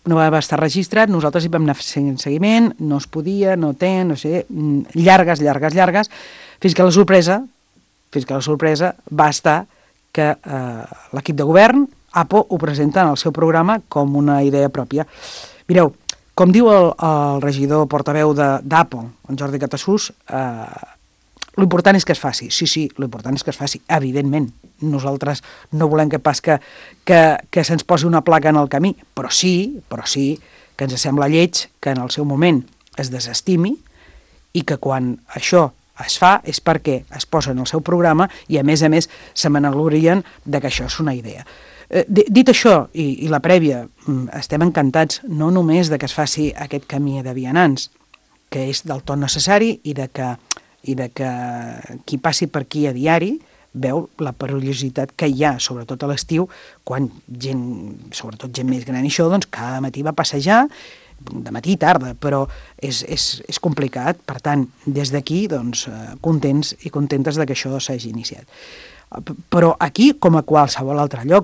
no va estar registrat, nosaltres hi vam anar fent seguiment, no es podia, no sé, llargues, fins que la sorpresa va estar que l'equip de govern, APO, ho presenta en el seu programa com una idea pròpia. Mireu, com diu el regidor portaveu d'APO, en Jordi Catassús, l'important és que es faci. Sí, l'important és que es faci, evidentment. Nosaltres no volem que se'ns posi una placa en el camí, però sí que ens sembla lleig que en el seu moment es desestimi i que quan això es fa és perquè es posa en el seu programa i a més se m'enaglorien de que això és una idea. Dit això, i la prèvia, estem encantats no només de que es faci aquest camí de vianants, que és del tot necessari i de que qui passi per aquí a diari veu la perillositat que hi ha, sobretot a l'estiu, quan sobretot gent més gran i això, doncs cada matí va passejar, de matí i tarda, però és complicat. Per tant, des d'aquí, doncs, contents i contentes de que això s'hagi iniciat. Però aquí, com a qualsevol altre lloc,